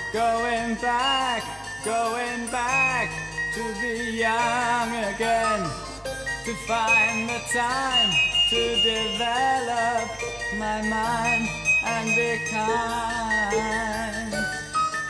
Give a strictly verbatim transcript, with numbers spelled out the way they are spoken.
Going back, going back to be young again, to find the time to develop my mind and be kind.